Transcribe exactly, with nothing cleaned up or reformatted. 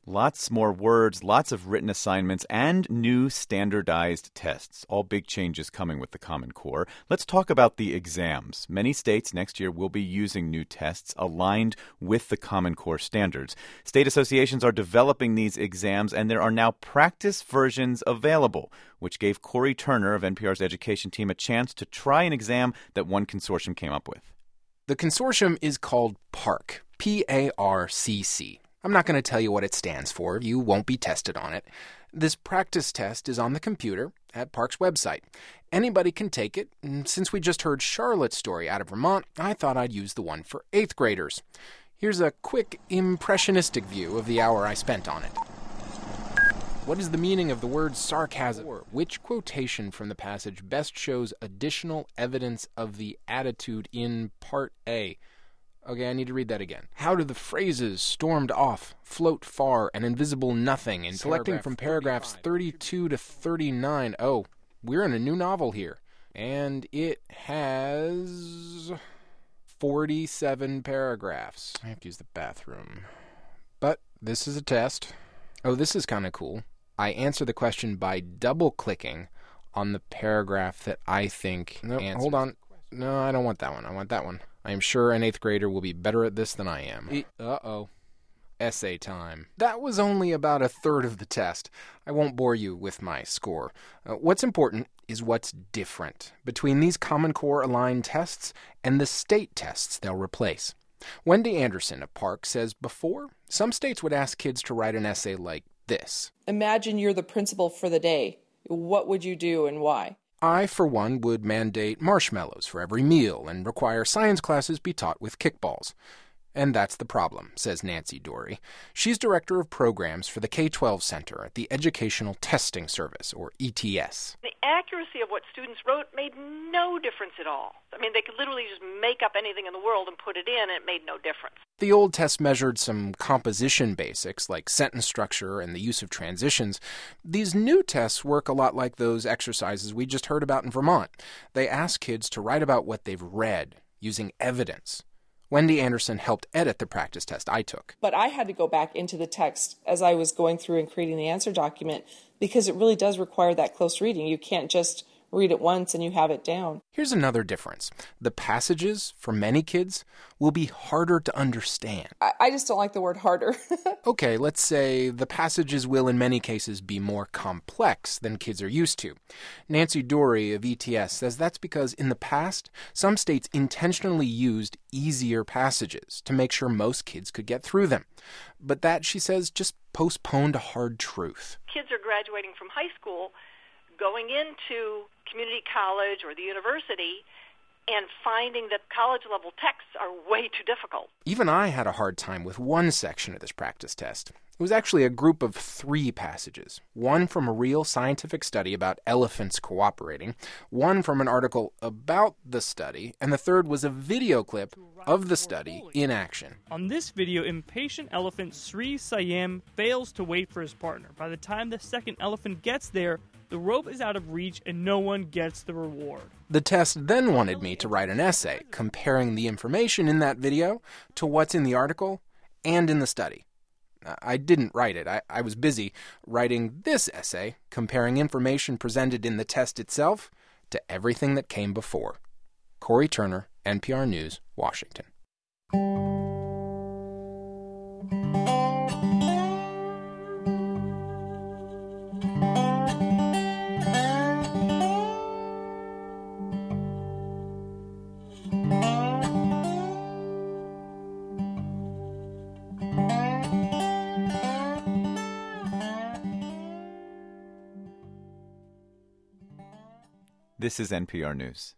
Lots more words, lots of written assignments, and new standardized tests. All big changes coming with the Common Core. Let's talk about the exams. Many states next year will be using new tests aligned with the Common Core standards. State associations are developing these exams, and there are now practice versions available, which gave Corey Turner of N P R's education team a chance to try an exam that one consortium came up with. The consortium is called PARCC, P A R C C. I'm not going to tell you what it stands for. You won't be tested on it. This practice test is on the computer at PARCC's website. Anybody can take it, and since we just heard Charlotte's story out of Vermont, I thought I'd use the one for eighth graders. Here's a quick, impressionistic view of the hour I spent on it. What is the meaning of the word sarcasm? Which quotation from the passage best shows additional evidence of the attitude in Part A? Okay, I need to read that again. How do the phrases stormed off, float far, and invisible nothing in selecting from paragraphs thirty-two to thirty-nine? Oh, we're in a new novel here. And it has forty-seven paragraphs. I have to use the bathroom. But this is a test. Oh, this is kind of cool. I answer the question by double-clicking on the paragraph that I think no, answers. Hold on. No, I don't want that one. I want that one. I am sure an eighth grader will be better at this than I am. E- Uh-oh. Essay time. That was only about a third of the test. I won't bore you with my score. Uh, what's important is what's different between these Common Core aligned tests and the state tests they'll replace. Wendy Anderson of PARCC says before, some states would ask kids to write an essay like this. Imagine you're the principal for the day. What would you do and why? I, for one, would mandate marshmallows for every meal and require science classes be taught with kickballs. And that's the problem, says Nancy Dory. She's director of programs for the K twelve Center at the Educational Testing Service, or E T S. The accuracy of what students wrote made no difference at all. I mean, they could literally just make up anything in the world and put it in, and it made no difference. The old test measured some composition basics, like sentence structure and the use of transitions. These new tests work a lot like those exercises we just heard about in Vermont. They ask kids to write about what they've read, using evidence. Wendy Anderson helped edit the practice test I took. But I had to go back into the text as I was going through and creating the answer document because it really does require that close reading. You can't just read it once and you have it down. Here's another difference. The passages, for many kids, will be harder to understand. I, I just don't like the word harder. Okay, let's say the passages will in many cases be more complex than kids are used to. Nancy Dory of E T S says that's because in the past, some states intentionally used easier passages to make sure most kids could get through them. But that, she says, just postponed a hard truth. Kids are graduating from high school, going into community college or the university, and finding that college-level texts are way too difficult. Even I had a hard time with one section of this practice test. It was actually a group of three passages. One from a real scientific study about elephants cooperating, one from an article about the study, and the third was a video clip of the study in action. On this video, impatient elephant Sri Siam fails to wait for his partner. By the time the second elephant gets there, the rope is out of reach and no one gets the reward. The test then wanted me to write an essay comparing the information in that video to what's in the article and in the study. I didn't write it. I, I was busy writing this essay, comparing information presented in the test itself to everything that came before. Corey Turner, N P R News, Washington. This is N P R News.